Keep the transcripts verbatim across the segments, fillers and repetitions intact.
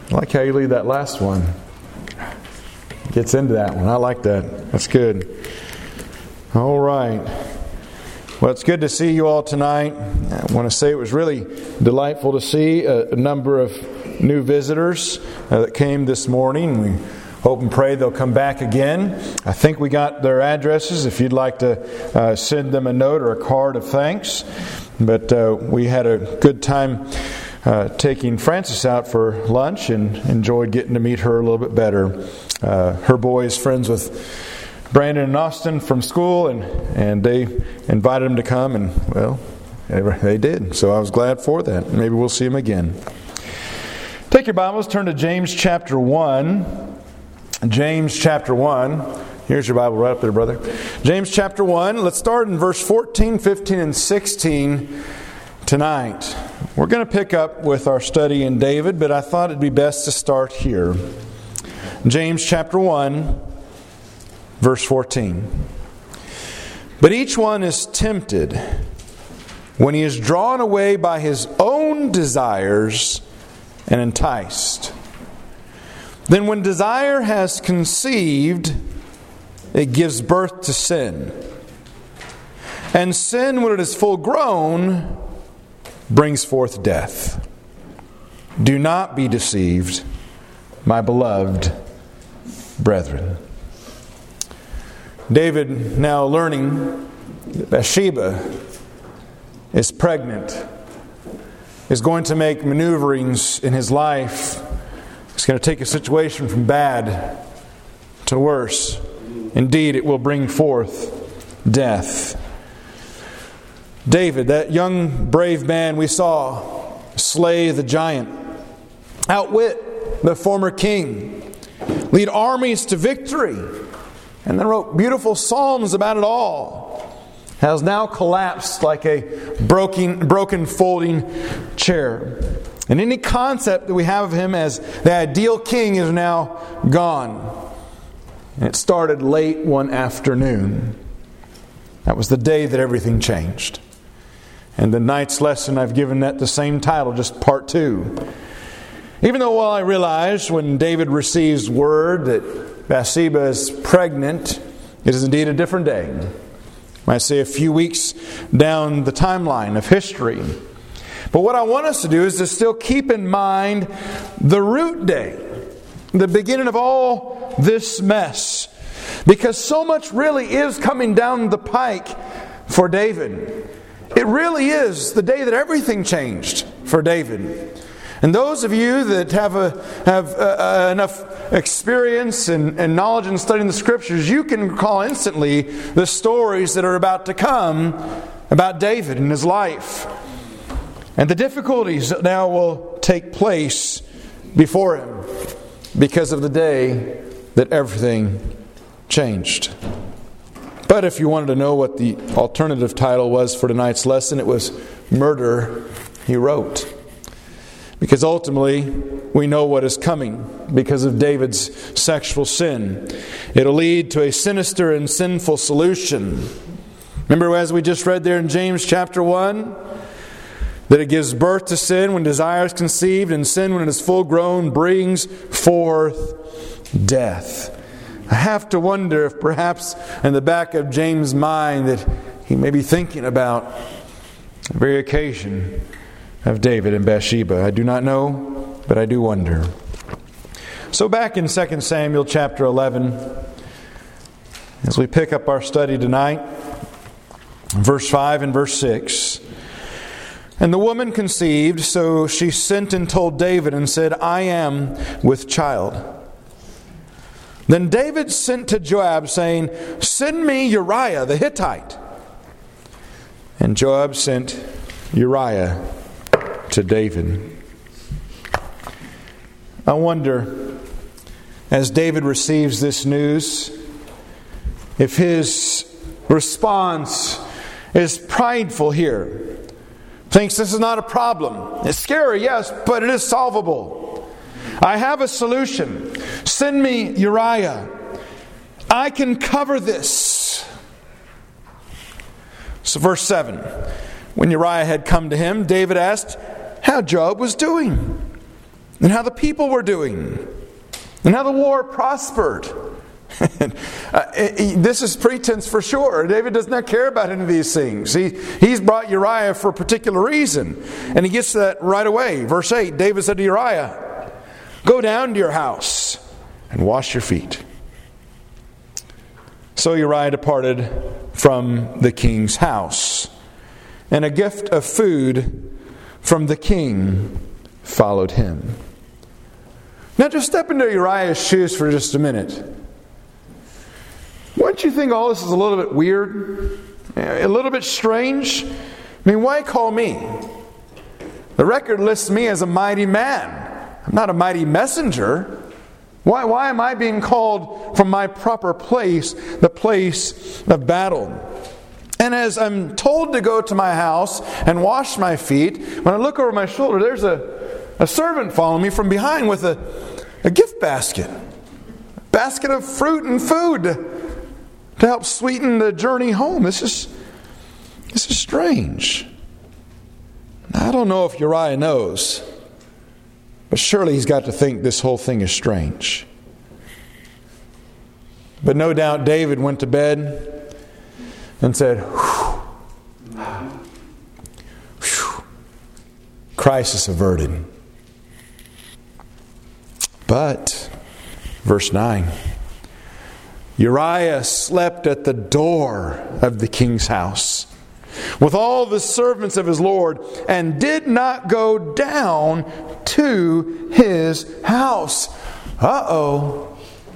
I like how you lead that last one. Gets into that one. I like that. That's good. All right. Well, it's good to see you all tonight. I want to say it was really delightful to see a, a number of new visitors uh, that came this morning. We hope and pray they'll come back again. I think we got their addresses if you'd like to uh, send them a note or a card of thanks. But uh, we had a good time uh, taking Frances out for lunch and enjoyed getting to meet her a little bit better. Uh, her boy is friends with Brandon and Austin from school, and, and they invited him to come, and, well, they did. So I was glad for that. Maybe we'll see him again. Take your Bibles, turn to James chapter one. James chapter one. Here's your Bible right up there, brother. James chapter one. Let's start in verse fourteen, fifteen, and sixteen tonight. We're going to pick up with our study in David, but I thought it'd be best to start here. James chapter one. Verse fourteen. But each one is tempted when he is drawn away by his own desires and enticed. Then when desire has conceived, it gives birth to sin. And sin, when it is full grown, brings forth death. Do not be deceived, my beloved brethren. David, now learning that Bathsheba is pregnant, is going to make maneuverings in his life. It's going to take a situation from bad to worse. Indeed, it will bring forth death. David, that young brave man we saw slay the giant, outwit the former king, lead armies to victory, and then wrote beautiful psalms about it all, has now collapsed like a broken, broken folding chair. And any concept that we have of him as the ideal king is now gone. And it started late one afternoon. That was the day that everything changed. And the night's lesson, I've given that the same title, just part two. Even though, well, I realized when David receives word that Bathsheba is pregnant, it is indeed a different day. I might say a few weeks down the timeline of history. But what I want us to do is to still keep in mind the root day, the beginning of all this mess. Because so much really is coming down the pike for David. It really is the day that everything changed for David. And those of you that have a, have a, a, enough experience and, and knowledge in studying the Scriptures, you can recall instantly the stories that are about to come about David and his life. And the difficulties that now will take place before him because of the day that everything changed. But if you wanted to know what the alternative title was for tonight's lesson, it was Murder, He Wrote. Because ultimately, we know what is coming because of David's sexual sin. It'll lead to a sinister and sinful solution. Remember, as we just read there in James chapter one, that it gives birth to sin when desire is conceived, and sin, when it is full grown, brings forth death. I have to wonder if perhaps in the back of James' mind that he may be thinking about the very occasion of David and Bathsheba. I do not know, but I do wonder. So back in Second Samuel chapter eleven, as we pick up our study tonight, verse five and verse six. And the woman conceived, so she sent and told David and said, I am with child. Then David sent to Joab, saying, send me Uriah the Hittite. And Joab sent Uriah to David. I wonder, as David receives this news, if his response is prideful here. Thinks this is not a problem. It's scary, yes, but it is solvable. I have a solution. Send me Uriah. I can cover this. So verse seven. When Uriah had come to him, David asked how Joab was doing. and how the people were doing, and how the war prospered. uh, this is pretense for sure. David does not care about any of these things. He, he's brought Uriah for a particular reason. And he gets to that right away. Verse eight, David said to Uriah, "Go down to your house and wash your feet." So Uriah departed from the king's house, and a gift of food from the king followed him. Now just step into Uriah's shoes for just a minute. Wouldn't you think all this is a little bit weird? A little bit strange? I mean, why call me? The record lists me as a mighty man. I'm not a mighty messenger. Why, why am I being called from my proper place, the place of battle? And as I'm told to go to my house and wash my feet, when I look over my shoulder, there's a, a servant following me from behind with a, a gift basket. A basket of fruit and food to help sweeten the journey home. This is, this is strange. I don't know if Uriah knows, but surely he's got to think this whole thing is strange. But no doubt David went to bed and said, whew, whew, crisis averted. But, verse nine, Uriah slept at the door of the king's house with all the servants of his Lord, and did not go down to his house. Uh-oh.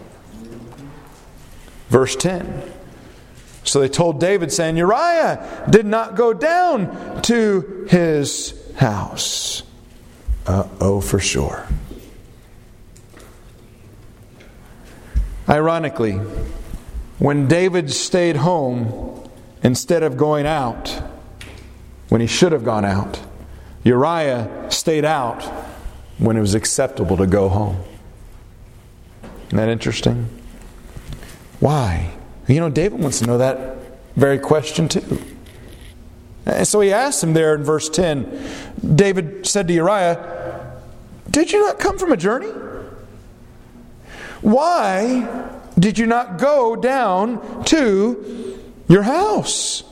Verse ten. So they told David, saying, Uriah did not go down to his house. Uh-oh for sure. Ironically, when David stayed home instead of going out, when he should have gone out, Uriah stayed out when it was acceptable to go home. Isn't that interesting? Why? You know, David wants to know that very question too. And so he asked him there in verse ten, David said to Uriah, "Did you not come from a journey? Why did you not go down to your house?"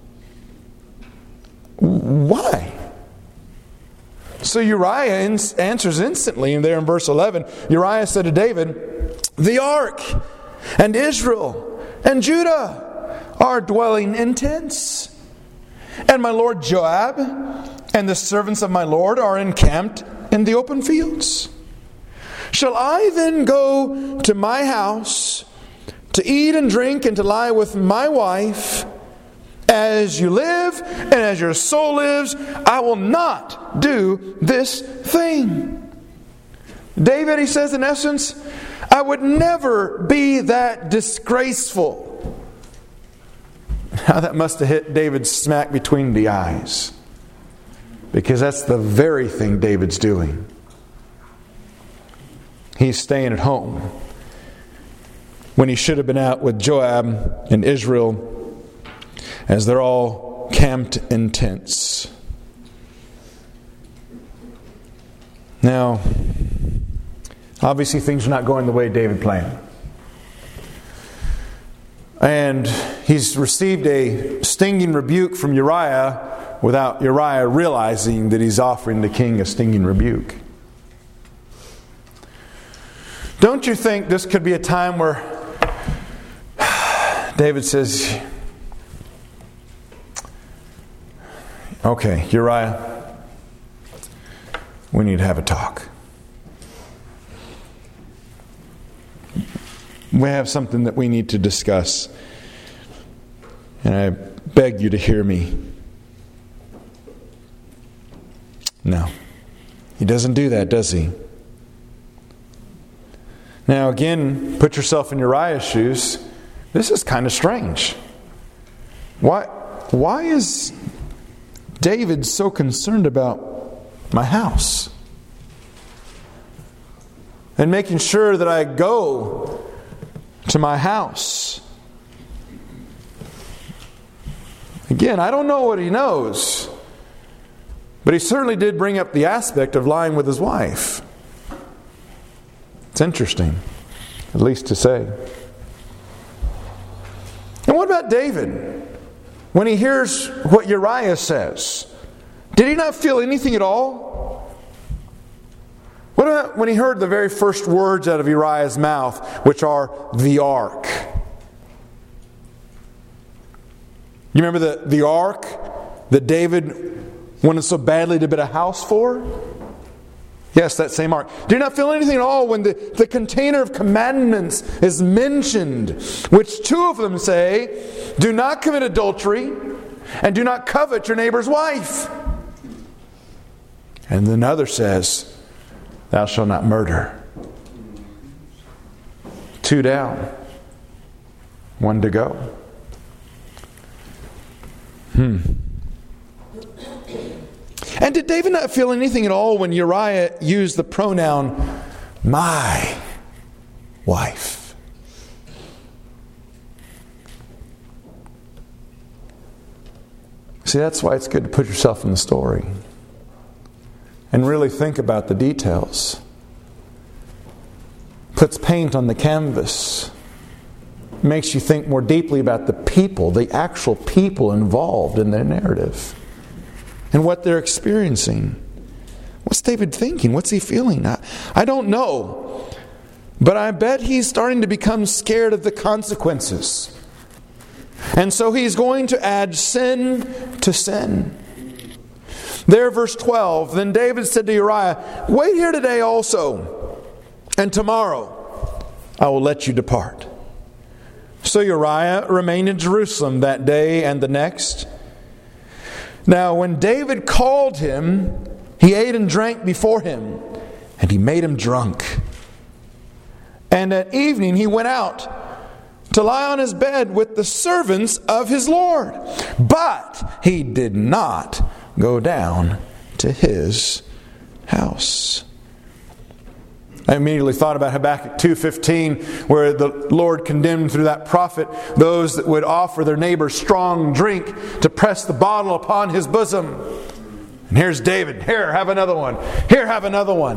Why? So Uriah answers instantly, and there in verse eleven, Uriah said to David, "The ark and Israel and Judah are dwelling in tents, and my lord Joab and the servants of my lord are encamped in the open fields. Shall I then go to my house to eat and drink and to lie with my wife? As you live and as your soul lives, I will not do this thing." David, he says in essence, I would never be that disgraceful. Now that must have hit David smack between the eyes, because that's the very thing David's doing. He's staying at home when he should have been out with Joab and Israel, as they're all camped in tents. Now, obviously things are not going the way David planned. And he's received a stinging rebuke from Uriah without Uriah realizing that he's offering the king a stinging rebuke. Don't you think this could be a time where David says, "Okay, Uriah, we need to have a talk. We have something that we need to discuss, and I beg you to hear me." No, he doesn't do that, does he? Now again, put yourself in Uriah's shoes. This is kind of strange. Why, why is David so concerned about my house and making sure that I go to my house? Again, I don't know what he knows, but he certainly did bring up the aspect of lying with his wife. It's interesting, at least to say. And what about David? When he hears what Uriah says, did he not feel anything at all? What about when he heard the very first words out of Uriah's mouth, which are the ark? You remember the, the ark that David wanted so badly to build a house for? Yes, that same ark. Do you not feel anything at all when the, the container of commandments is mentioned, which two of them say, do not commit adultery and do not covet your neighbor's wife. And another says, thou shalt not murder. Two down, one to go. Hmm. And did David not feel anything at all when Uriah used the pronoun my wife? See, that's why it's good to put yourself in the story and really think about the details. Puts paint on the canvas. Makes you think more deeply about the people, the actual people involved in their narrative. And what they're experiencing. What's David thinking? What's he feeling? I, I don't know. But I bet he's starting to become scared of the consequences. And so he's going to add sin to sin. There, verse twelve, then David said to Uriah, wait here today also, and tomorrow I will let you depart. So Uriah remained in Jerusalem that day and the next. Now, when David called him, he ate and drank before him, and he made him drunk. And at evening he went out to lie on his bed with the servants of his Lord. But he did not go down to his house. I immediately thought about Habakkuk two fifteen, where the Lord condemned through that prophet those that would offer their neighbor strong drink to press the bottle upon his bosom. And here's David. Here, have another one. Here, have another one.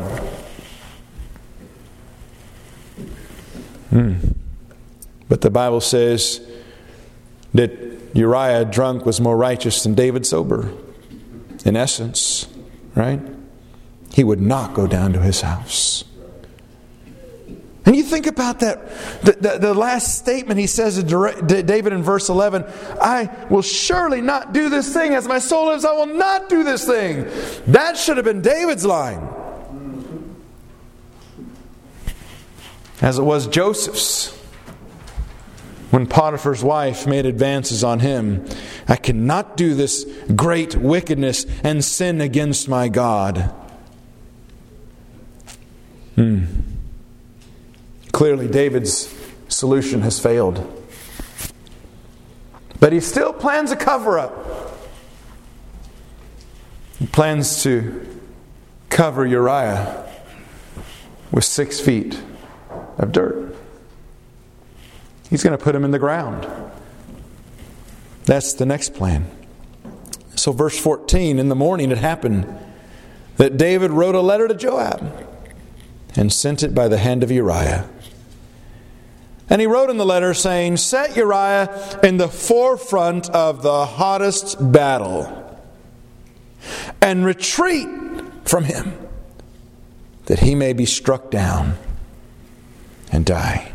Hmm. But the Bible says that Uriah drunk was more righteous than David sober. In essence, right? He would not go down to his house. And you think about that, the, the, the last statement he says to David in verse eleven, I will surely not do this thing. As my soul lives, I will not do this thing. That should have been David's line. As it was Joseph's. When Potiphar's wife made advances on him, I cannot do this great wickedness and sin against my God. Hmm. Clearly, David's solution has failed. But he still plans a cover-up. He plans to cover Uriah with six feet of dirt. He's going to put him in the ground. That's the next plan. So verse fourteen, in the morning it happened that David wrote a letter to Joab and sent it by the hand of Uriah. And he wrote in the letter saying, set Uriah in the forefront of the hottest battle and retreat from him, that he may be struck down and die.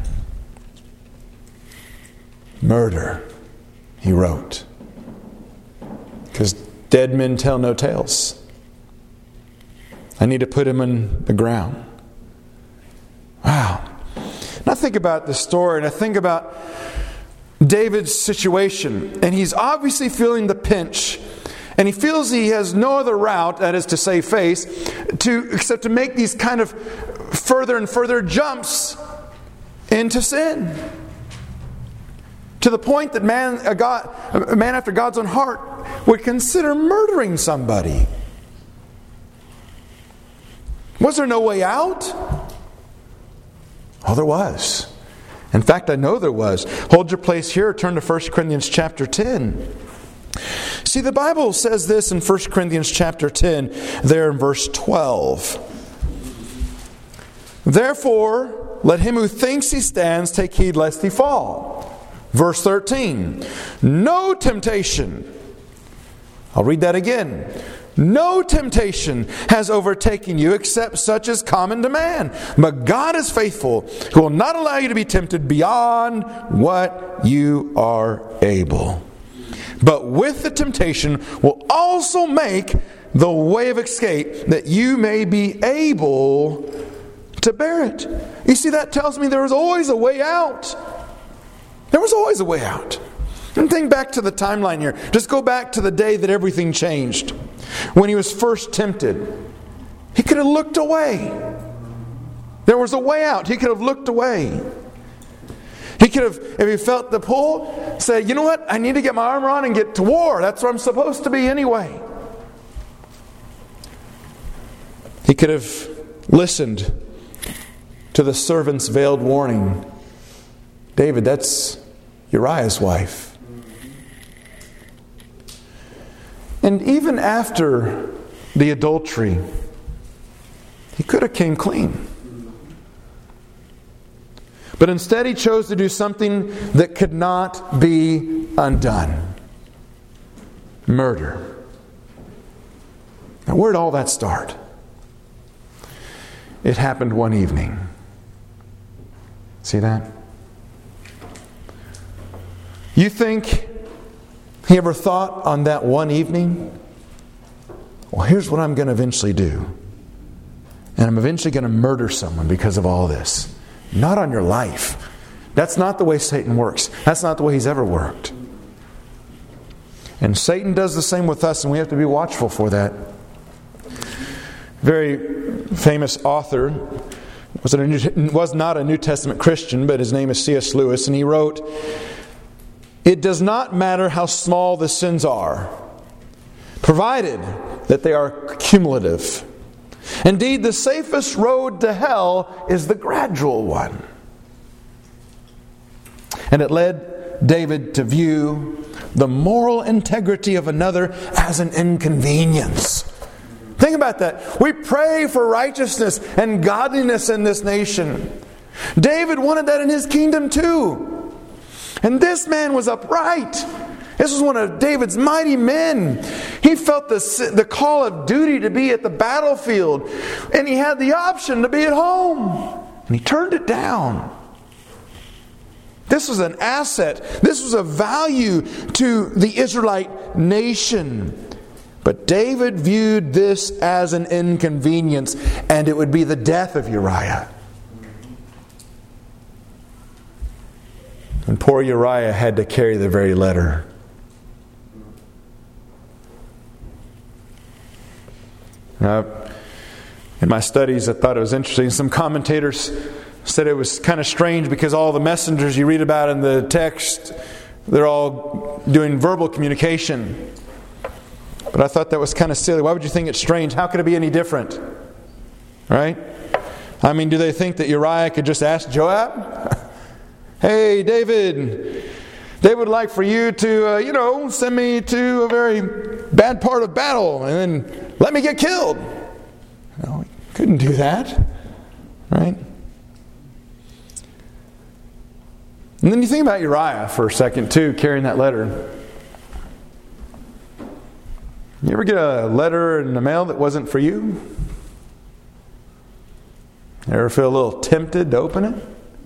Murder, he wrote, because dead men tell no tales. I need to put him in the ground. Wow. And I think about the story, and I think about David's situation, and he's obviously feeling the pinch, and he feels he has no other route, that is to save face, to except to make these kind of further and further jumps into sin. To the point that man, a, God, a man after God's own heart would consider murdering somebody. Was there no way out? Oh, there was. In fact, I know there was. Hold your place here. Turn to First Corinthians chapter ten. See, the Bible says this in First Corinthians chapter ten, there in verse twelve. Therefore, let him who thinks he stands take heed lest he fall. Verse thirteen. No temptation. I'll read that again. No temptation has overtaken you except such as common to man. But God is faithful, who will not allow you to be tempted beyond what you are able. But with the temptation will also make the way of escape, that you may be able to bear it. You see, that tells me there was always a way out. There was always a way out. And think back to the timeline here. Just go back to the day that everything changed. When he was first tempted, he could have looked away. There was a way out. He could have looked away. He could have, if he felt the pull, say, you know what? I need to get my armor on and get to war. That's where I'm supposed to be anyway. He could have listened to the servant's veiled warning. David, that's Uriah's wife. And even after the adultery, he could have came clean. But instead he chose to do something that could not be undone. Murder. Now where did all that start? It happened one evening. See that? You think he ever thought on that one evening, well, here's what I'm going to eventually do. And I'm eventually going to murder someone because of all this. Not on your life. That's not the way Satan works. That's not the way he's ever worked. And Satan does the same with us, and we have to be watchful for that. Very famous author, was, a New, was not a New Testament Christian, but his name is C S Lewis, and he wrote, "It does not matter how small the sins are, provided that they are cumulative. Indeed, the safest road to hell is the gradual one." And it led David to view the moral integrity of another as an inconvenience. Think about that. We pray for righteousness and godliness in this nation. David wanted that in his kingdom too. And this man was upright. This was one of David's mighty men. He felt the, the call of duty to be at the battlefield. And he had the option to be at home. And he turned it down. This was an asset. This was a value to the Israelite nation. But David viewed this as an inconvenience, and it would be the death of Uriah. And poor Uriah had to carry the very letter. Now, in my studies, I thought it was interesting. Some commentators said it was kind of strange because all the messengers you read about in the text, they're all doing verbal communication. But I thought that was kind of silly. Why would you think it's strange? How could it be any different? Right? I mean, do they think that Uriah could just ask Joab? Hey, David, David would like for you to, uh, you know, send me to a very bad part of battle and then let me get killed. No, he couldn't do that. Right? And then you think about Uriah for a second too, carrying that letter. You ever get a letter in the mail that wasn't for you? You ever feel a little tempted to open it?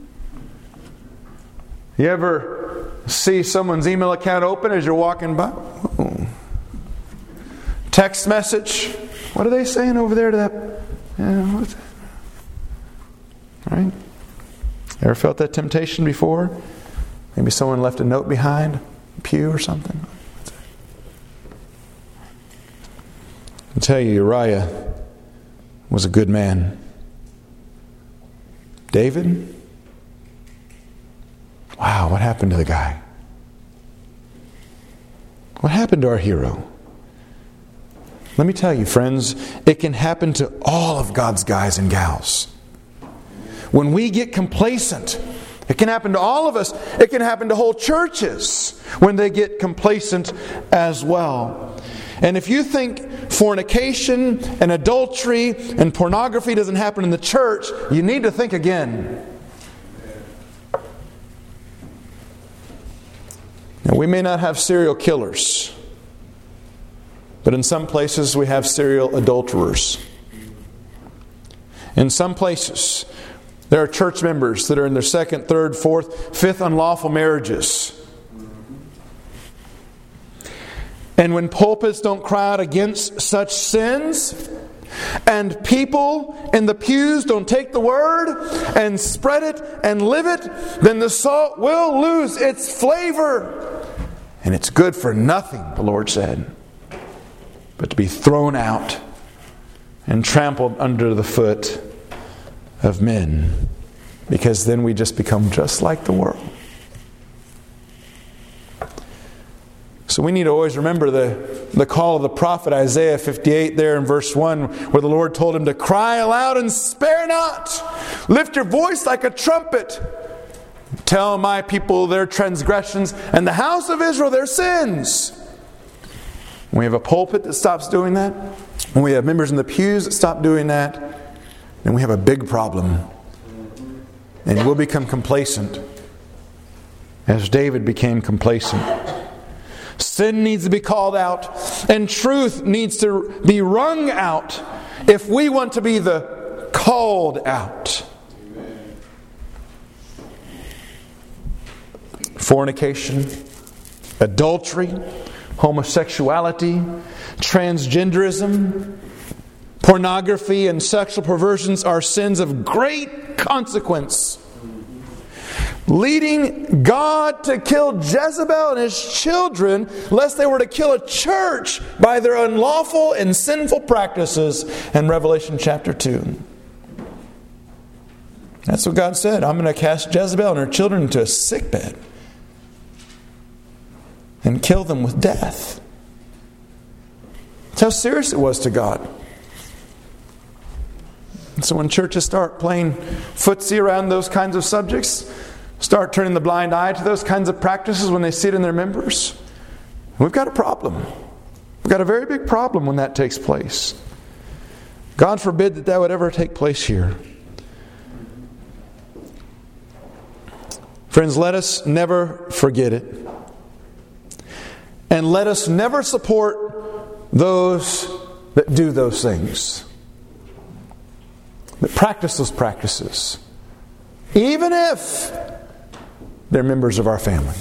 You ever see someone's email account open as you're walking by? Ooh. Text message. What are they saying over there to that? Yeah, what's that? Right? Ever felt that temptation before? Maybe someone left a note behind a pew or something. I tell you, Uriah was a good man. David? Wow, what happened to the guy? What happened to our hero? Let me tell you, friends, it can happen to all of God's guys and gals. When we get complacent, it can happen to all of us. It can happen to whole churches when they get complacent as well. And if you think fornication and adultery and pornography doesn't happen in the church, you need to think again. Now, we may not have serial killers, but in some places we have serial adulterers. In some places, there are church members that are in their second, third, fourth, fifth unlawful marriages. And when pulpits don't cry out against such sins, and people in the pews don't take the word and spread it and live it, then the salt will lose its flavor. And it's good for nothing, the Lord said, but to be thrown out and trampled under the foot of men. Because then we just become just like the world. So we need to always remember the, the call of the prophet Isaiah fifty-eight there in verse one, where the Lord told him to cry aloud and spare not. Lift your voice like a trumpet. Tell my people their transgressions and the house of Israel their sins. When we have a pulpit that stops doing that, when we have members in the pews that stop doing that, then we have a big problem. And we'll become complacent, as David became complacent. Sin needs to be called out, and truth needs to be wrung out if we want to be the called out. Amen. Fornication, adultery, homosexuality, transgenderism, pornography, and sexual perversions are sins of great consequence, leading God to kill Jezebel and his children, lest they were to kill a church by their unlawful and sinful practices in Revelation chapter two. That's what God said. I'm going to cast Jezebel and her children into a sickbed and kill them with death. That's how serious it was to God. So when churches start playing footsie around those kinds of subjects, start turning the blind eye to those kinds of practices when they see it in their members, we've got a problem. We've got a very big problem when that takes place. God forbid that that would ever take place here. Friends, let us never forget it. And let us never support those that do those things, that practice those practices, even if they're members of our family.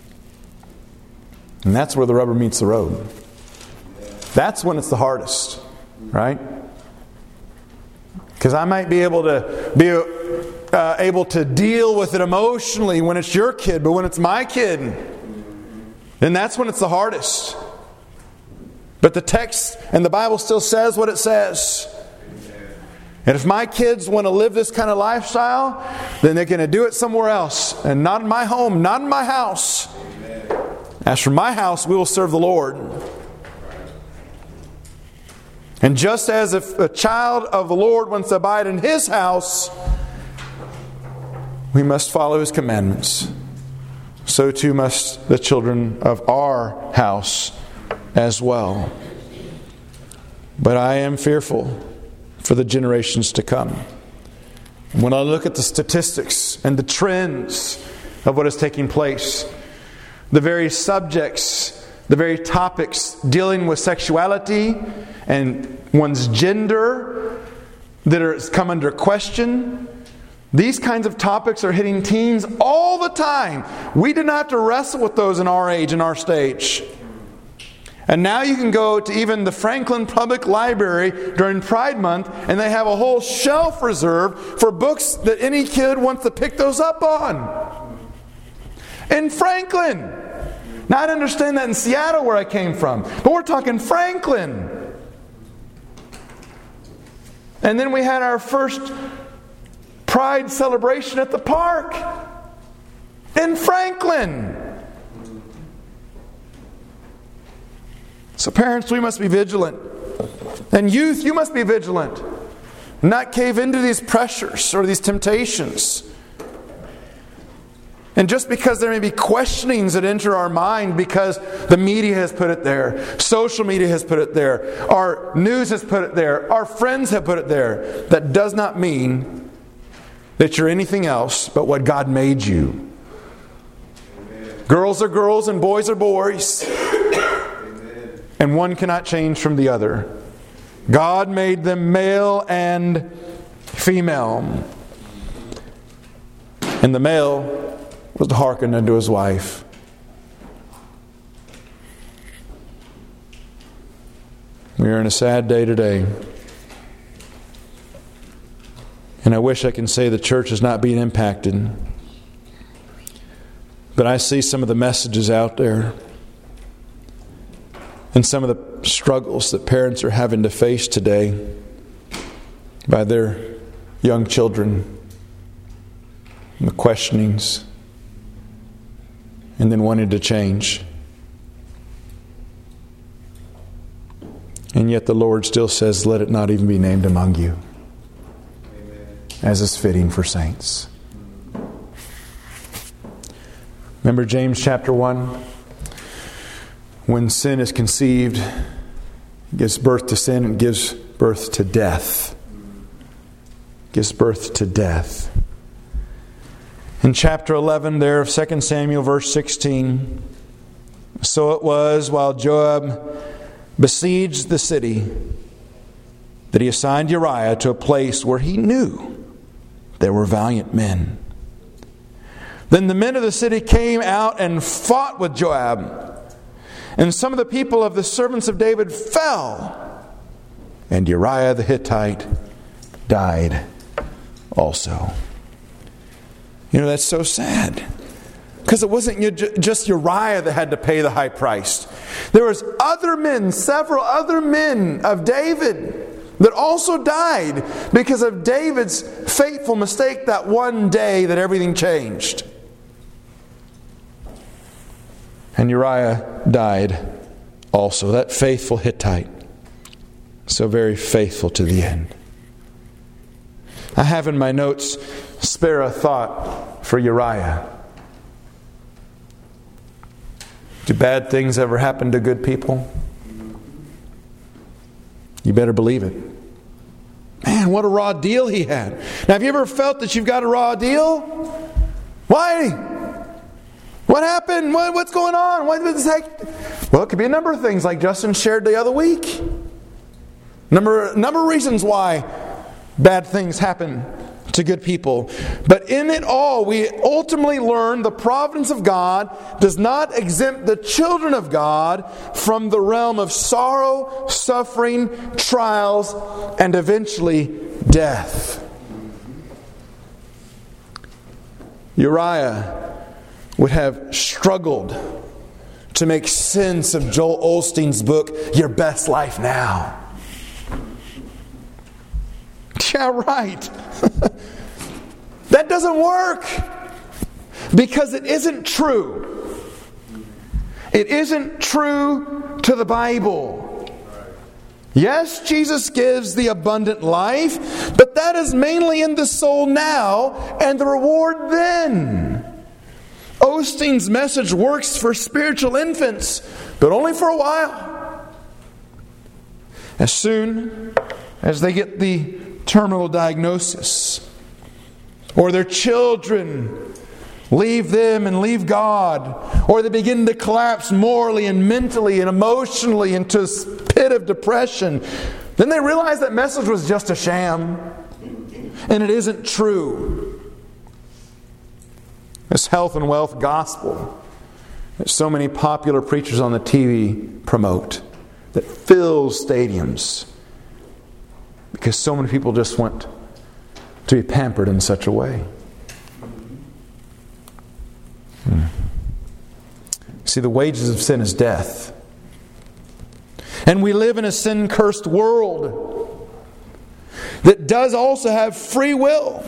And that's where the rubber meets the road. That's when it's the hardest, right? Because I might be able to be uh, able to deal with it emotionally when it's your kid, but when it's my kid, then that's when it's the hardest. But the text and the Bible still says what it says. And if my kids want to live this kind of lifestyle, then they're going to do it somewhere else. And not in my home, not in my house. Amen. As for my house, we will serve the Lord. And just as if a child of the Lord wants to abide in His house, we must follow His commandments. So too must the children of our house as well. But I am fearful for the generations to come. When I look at the statistics and the trends of what is taking place, the very subjects, the very topics dealing with sexuality and one's gender that are come under question, these kinds of topics are hitting teens all the time. We did not have to wrestle with those in our age and our stage. And now you can go to even the Franklin Public Library during Pride Month, and they have a whole shelf reserved for books that any kid wants to pick those up on. In Franklin. Now, I understand that in Seattle where I came from, but we're talking Franklin. And then we had our first Pride celebration at the park in Franklin. So parents, we must be vigilant. And youth, you must be vigilant. Not cave into these pressures or these temptations. And just because there may be questionings that enter our mind because the media has put it there, social media has put it there, our news has put it there, our friends have put it there, that does not mean that you're anything else but what God made you. Amen. Girls are girls and boys are boys. Amen. And one cannot change from the other. God made them male and female. And the male was to hearken unto his wife. We are in a sad day today. And I wish I can say the church is not being impacted. But I see some of the messages out there and some of the struggles that parents are having to face today by their young children. And the questionings. And then wanting to change. And yet the Lord still says, let it not even be named among you. Amen. As is fitting for saints. Remember James chapter one? When sin is conceived, it gives birth to sin and gives birth to death. It gives birth to death. In chapter eleven there of Second Samuel verse sixteen, so it was while Joab besieged the city that he assigned Uriah to a place where he knew there were valiant men. Then the men of the city came out and fought with Joab, and some of the people of the servants of David fell, and Uriah the Hittite died also. You know, that's so sad. Because it wasn't just Uriah that had to pay the high price. There was other men, several other men of David that also died because of David's fateful mistake that one day that everything changed. And Uriah died also, that faithful Hittite. So very faithful to the end. I have in my notes, spare a thought for Uriah. Do bad things ever happen to good people? You better believe it. Man, what a raw deal he had. Now, have you ever felt that you've got a raw deal? Why? What happened? What, what's going on? What was heck? Well, it could be a number of things like Justin shared the other week. Number, number of reasons why bad things happen to good people. But in it all, we ultimately learn the providence of God does not exempt the children of God from the realm of sorrow, suffering, trials, and eventually death. Uriah would have struggled to make sense of Joel Osteen's book, Your Best Life Now. Yeah, right. That doesn't work because it isn't true. It isn't true to the Bible. Yes, Jesus gives the abundant life, but that is mainly in the soul now and the reward then. Osteen's message works for spiritual infants, but only for a while. As soon as they get the terminal diagnosis, or their children leave them and leave God, or they begin to collapse morally and mentally and emotionally into a pit of depression, then they realize that message was just a sham and it isn't true. This health and wealth gospel that so many popular preachers on the T V promote, that fills stadiums because so many people just want to be pampered in such a way. Hmm. See, the wages of sin is death. And we live in a sin-cursed world that does also have free will.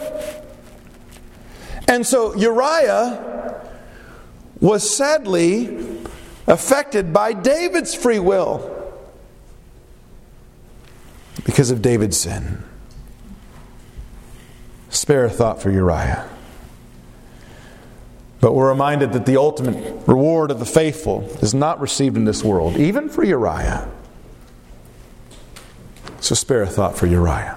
And so Uriah was sadly affected by David's free will because of David's sin. Spare a thought for Uriah. But we're reminded that the ultimate reward of the faithful is not received in this world, even for Uriah. So spare a thought for Uriah.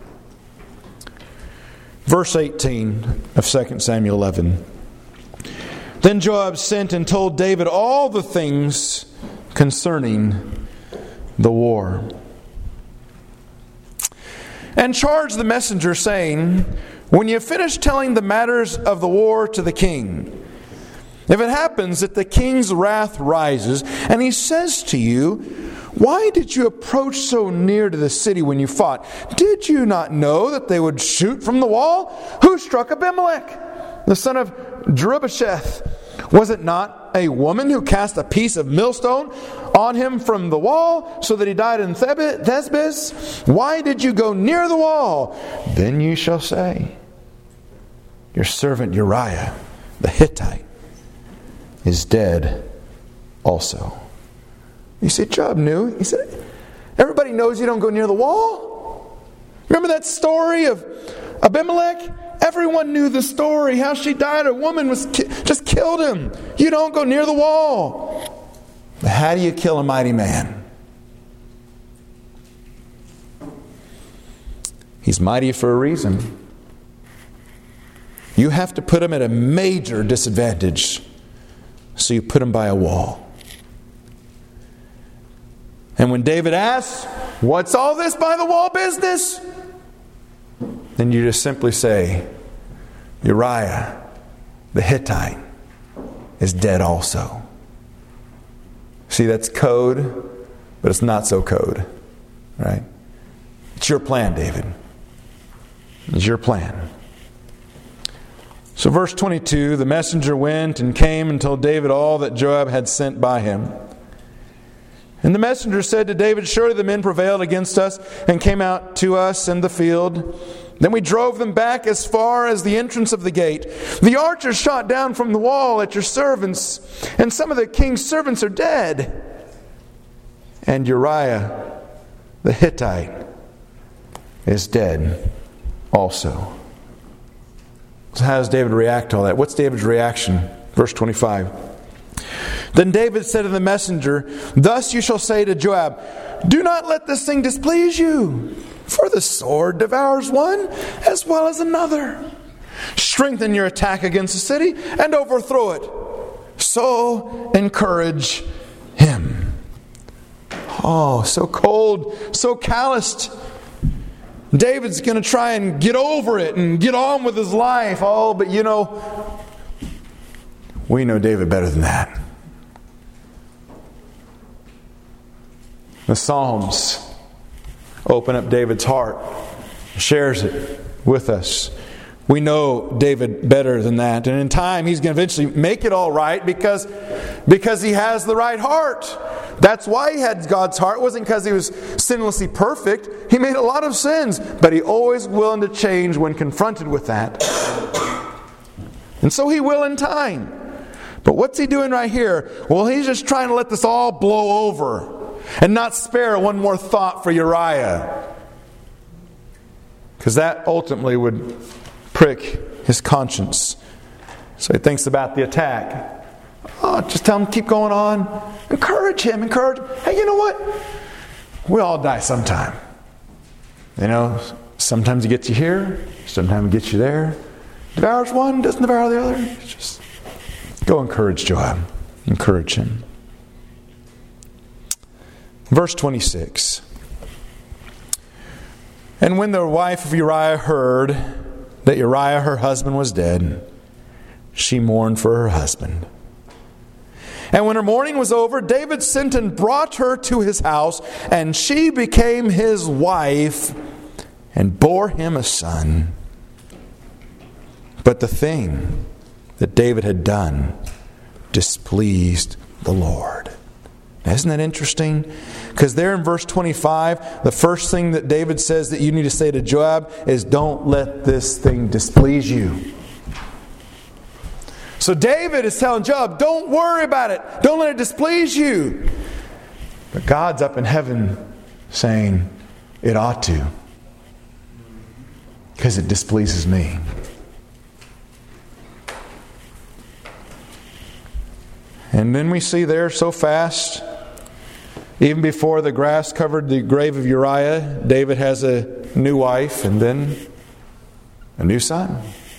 Verse eighteen of Second Samuel eleven. Then Joab sent and told David all the things concerning the war, and charged the messenger, saying, when you finish telling the matters of the war to the king, if it happens that the king's wrath rises, and he says to you, why did you approach so near to the city when you fought? Did you not know that they would shoot from the wall? Who struck Abimelech, the son of Jerubbesheth? Was it not a woman who cast a piece of millstone on him from the wall, so that he died in Thebez? Why did you go near the wall? Then you shall say, your servant Uriah the Hittite is dead also. You see, Joab knew. He said, everybody knows you don't go near the wall. Remember that story of Abimelech? Everyone knew the story, how she died. A woman was ki- just killed him. You don't go near the wall. But how do you kill a mighty man? He's mighty for a reason. You have to put him at a major disadvantage. So you put him by a wall. And when David asks, what's all this by the wall business? Then you just simply say, Uriah the Hittite is dead also. See, that's code, but it's not so code. Right? It's your plan, David. It's your plan. So verse twenty-two, the messenger went and came and told David all that Joab had sent by him. And the messenger said to David, surely the men prevailed against us and came out to us in the field. Then we drove them back as far as the entrance of the gate. The archers shot down from the wall at your servants, and some of the king's servants are dead. And Uriah the Hittite is dead also. So how does David react to all that? What's David's reaction? Verse twenty-five. Then David said to the messenger, thus you shall say to Joab, do not let this thing displease you, for the sword devours one as well as another. Strengthen your attack against the city and overthrow it. So encourage him. Oh, so cold, so calloused. David's going to try and get over it and get on with his life. Oh, but you know, we know David better than that. The Psalms open up David's heart, shares it with us. We know David better than that. And in time, he's going to eventually make it all right because, because he has the right heart. That's why he had God's heart. It wasn't because he was sinlessly perfect. He made a lot of sins, but he always willing to change when confronted with that. And so he will in time. But what's he doing right here? Well, he's just trying to let this all blow over and not spare one more thought for Uriah. Because that ultimately would prick his conscience. So he thinks about the attack. Oh, just tell him, keep going on. Encourage him, encourage him. Hey, you know what? We all die sometime. You know, sometimes it gets you here, sometimes it gets you there. Devours one, doesn't devour the other. It's just go encourage Joab. Encourage him. Verse twenty-six. And when the wife of Uriah heard that Uriah her husband was dead, she mourned for her husband. And when her mourning was over, David sent and brought her to his house, and she became his wife and bore him a son. But the thing that David had done displeased the Lord. Now, isn't that interesting? Because there in verse twenty-five, the first thing that David says that you need to say to Joab is, don't let this thing displease you. So David is telling Joab, don't worry about it. Don't let it displease you. But God's up in heaven saying, it ought to. Because it displeases me. And then we see there so fast, even before the grass covered the grave of Uriah, David has a new wife and then a new son.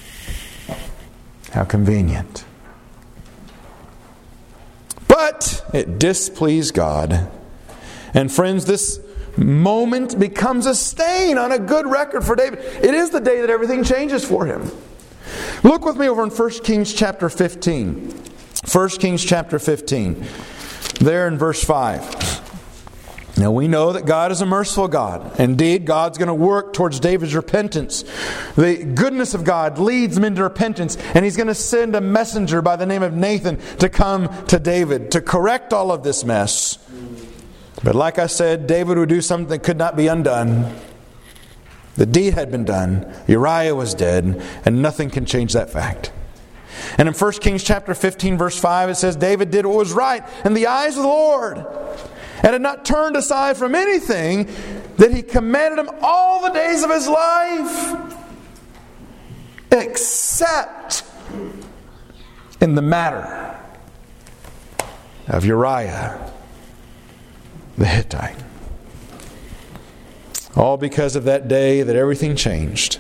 How convenient. But it displeased God. And friends, this moment becomes a stain on a good record for David. It is the day that everything changes for him. Look with me over in First Kings chapter fifteen. First Kings chapter fifteen. There in verse five. Now we know that God is a merciful God. Indeed, God's going to work towards David's repentance. The goodness of God leads him into repentance, and He's going to send a messenger by the name of Nathan to come to David to correct all of this mess. But like I said, David would do something that could not be undone. The deed had been done. Uriah was dead, and nothing can change that fact. And in First Kings chapter fifteen, verse five, it says, David did what was right in the eyes of the Lord, and had not turned aside from anything that He commanded him all the days of his life, except in the matter of Uriah the Hittite. All because of that day that everything changed.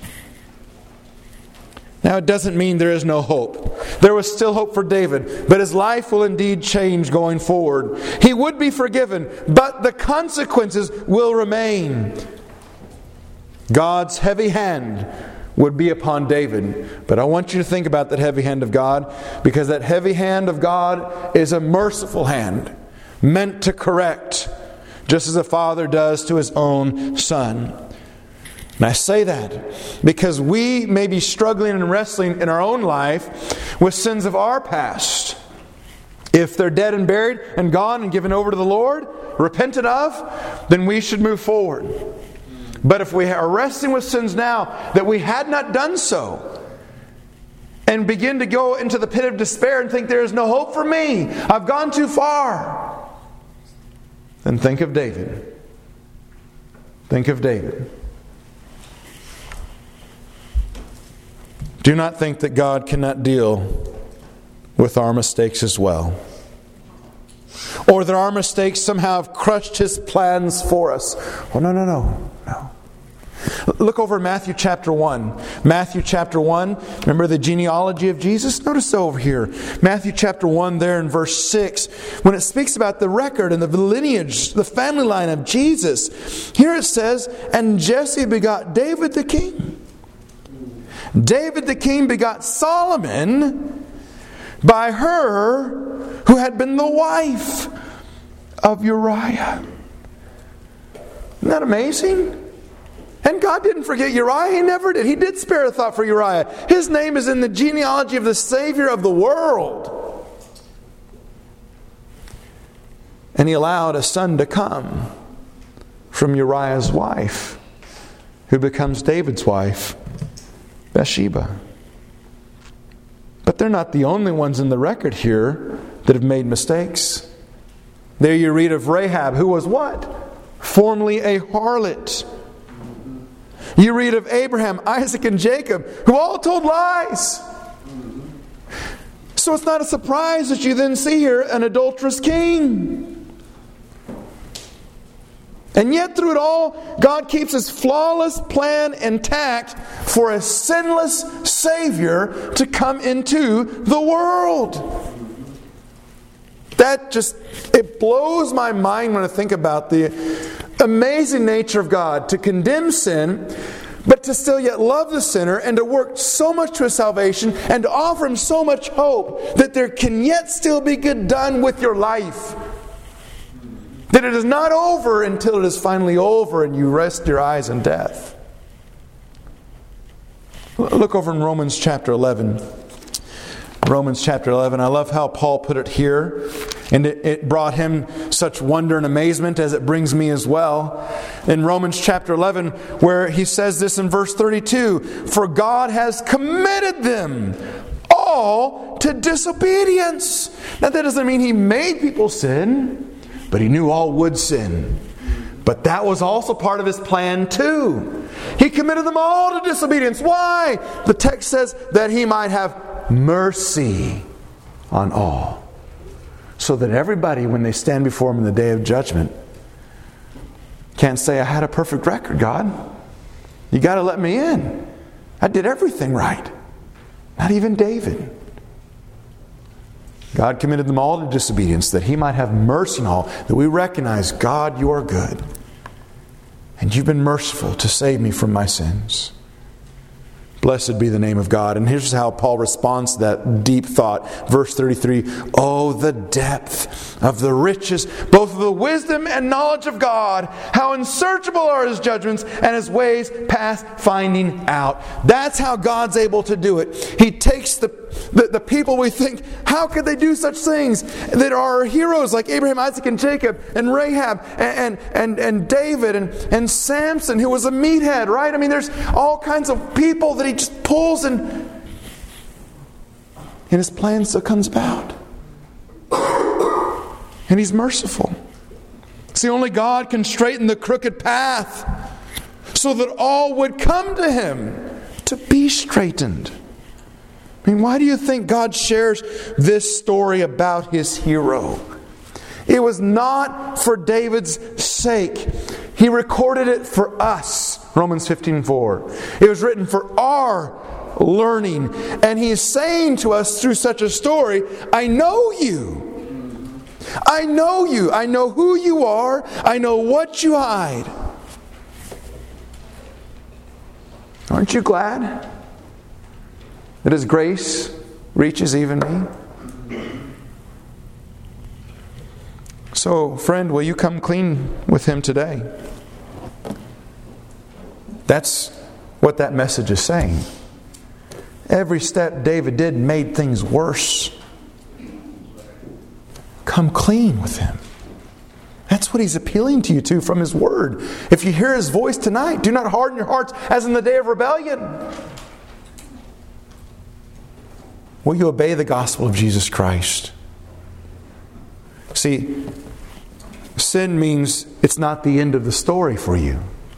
Now it doesn't mean there is no hope. There was still hope for David, but his life will indeed change going forward. He would be forgiven, but the consequences will remain. God's heavy hand would be upon David. But I want you to think about that heavy hand of God, because that heavy hand of God is a merciful hand, meant to correct, just as a father does to his own son. And I say that because we may be struggling and wrestling in our own life with sins of our past. If they're dead and buried and gone and given over to the Lord, repented of, then we should move forward. But if we are wrestling with sins now that we had not done so, and begin to go into the pit of despair and think there is no hope for me, I've gone too far, then think of David. Think of David. Do not think that God cannot deal with our mistakes as well, or that our mistakes somehow have crushed His plans for us. Oh, no, no, no, no. Look over Matthew chapter one. Matthew chapter one. Remember the genealogy of Jesus? Notice over here. Matthew chapter one there in verse six. When it speaks about the record and the lineage, the family line of Jesus. Here it says, and Jesse begot David the king. David the king begot Solomon by her who had been the wife of Uriah. Isn't that amazing? And God didn't forget Uriah. He never did. He did spare a thought for Uriah. His name is in the genealogy of the Savior of the world. And He allowed a son to come from Uriah's wife, who becomes David's wife, Bathsheba. But they're not the only ones in the record here that have made mistakes. There you read of Rahab, who was what? Formerly a harlot. You read of Abraham, Isaac, and Jacob, who all told lies. So it's not a surprise that you then see here an adulterous king. And yet through it all, God keeps His flawless plan intact for a sinless Savior to come into the world. That just, it blows my mind when I think about the amazing nature of God to condemn sin, but to still yet love the sinner and to work so much to his salvation and to offer him so much hope that there can yet still be good done with your life. That it is not over until it is finally over and you rest your eyes in death. Look over in Romans chapter eleven. Romans chapter eleven. I love how Paul put it here. And it, it brought him such wonder and amazement as it brings me as well. In Romans chapter eleven, where he says this in verse thirty-two, for God has committed them all to disobedience. Now that doesn't mean He made people sin, but He knew all would sin. But that was also part of His plan too. He committed them all to disobedience. Why? The text says that He might have mercy on all. so that everybody, when they stand before Him in the day of judgment, can't say, I had a perfect record, God. You got to let me in. I did everything right. Not even David. God committed them all to disobedience, that He might have mercy on all, that we recognize, God, You are good. And You've been merciful to save me from my sins. Blessed be the name of God. And here's how Paul responds to that deep thought. Verse thirty-three, oh, the depth of the riches, both of the wisdom and knowledge of God. How unsearchable are His judgments and His ways past finding out. That's how God's able to do it. He takes the, the, the people we think, how could they do such things? That are heroes like Abraham, Isaac, and Jacob, and Rahab, and, and, and David, and, and Samson, who was a meathead, right? I mean, there's all kinds of people that He just pulls and and His plan still comes about. And He's merciful. See, only God can straighten the crooked path so that all would come to Him to be straightened. I mean, why do you think God shares this story about His hero? It was not for David's sake. He recorded it for us. Romans fifteen four. It was written for our learning. And He's saying to us through such a story, I know you. I know you. I know who you are. I know what you hide. Aren't you glad that His grace reaches even me? So, friend, will you come clean with Him today? That's what that message is saying. Every step David did made things worse. Come clean with Him. That's what He's appealing to you to from His Word. If you hear His voice tonight, do not harden your hearts as in the day of rebellion. Will you obey the gospel of Jesus Christ? See, sin means it's not the end of the story for you.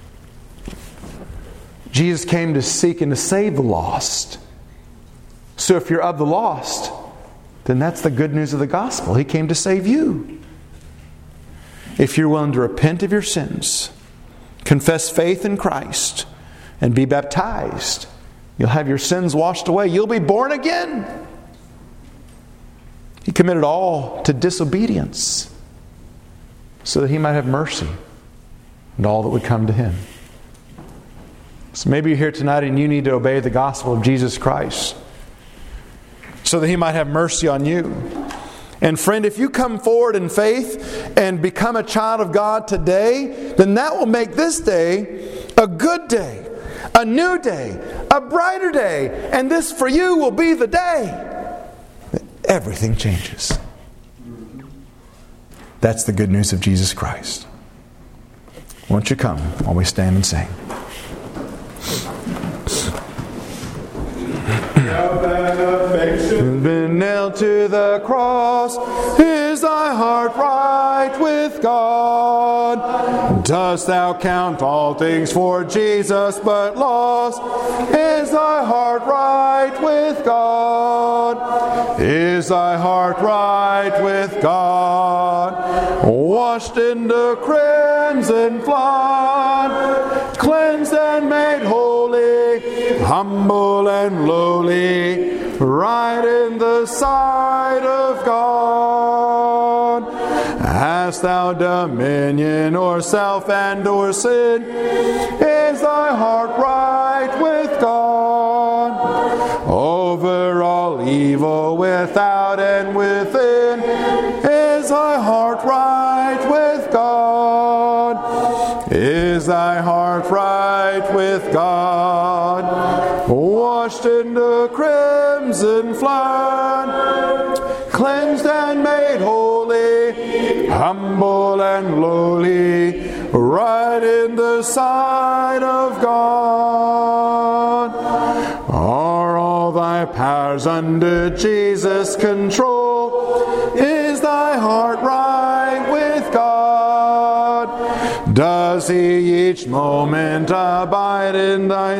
Jesus came to seek and to save the lost. So if you're of the lost, then that's the good news of the gospel. He came to save you. If you're willing to repent of your sins, confess faith in Christ, and be baptized, you'll have your sins washed away. You'll be born again. He committed all to disobedience so that He might have mercy and all that would come to Him. So maybe you're here tonight and you need to obey the gospel of Jesus Christ so that He might have mercy on you. And friend, if you come forward in faith and become a child of God today, then that will make this day a good day, a new day, a brighter day. And this for you will be the day that everything changes. That's the good news of Jesus Christ. Won't you come while we stand and sing? Been nailed to the cross. Is thy heart right with God? Dost thou count all things for Jesus but loss? Is thy heart right with God? Is thy heart right with God? Washed in the crimson flood, cleansed and made holy, humble and lowly, right in the sight of God. Hast thou dominion o'er self and o'er sin? Is thy heart right with God? Over all evil without and within, is thy heart right with God? Is thy heart right with God? Washed in the crimson flood, cleansed and made holy, humble and lowly, right in the sight of God. Are all thy powers under Jesus' control? Is thy heart right with God? Does He each moment abide in thy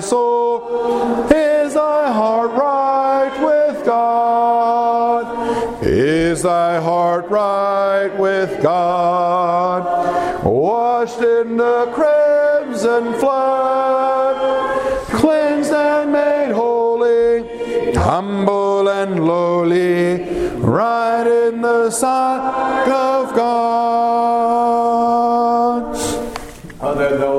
soul? Is thy heart right with God? Is Is thy heart right with God? Washed in the crimson flood, cleansed and made holy, humble and lowly, right in the sight of God. Other than